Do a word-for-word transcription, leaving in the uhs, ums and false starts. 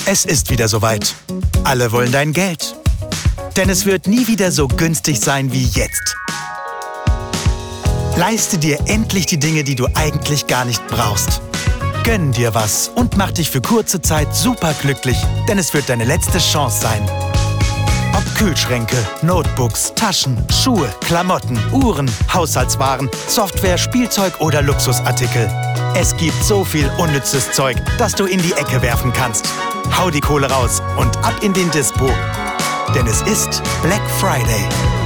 Es ist wieder soweit. Alle wollen dein Geld. Denn es wird nie wieder so günstig sein wie jetzt. Leiste dir endlich die Dinge, die du eigentlich gar nicht brauchst. Gönn dir was und mach dich für kurze Zeit superglücklich, denn es wird deine letzte Chance sein. Ob Kühlschränke, Notebooks, Taschen, Schuhe, Klamotten, Uhren, Haushaltswaren, Software, Spielzeug oder Luxusartikel. Es gibt so viel unnützes Zeug, das du in die Ecke werfen kannst. Hau die Kohle raus und ab in den Dispo. Denn es ist Black Friday.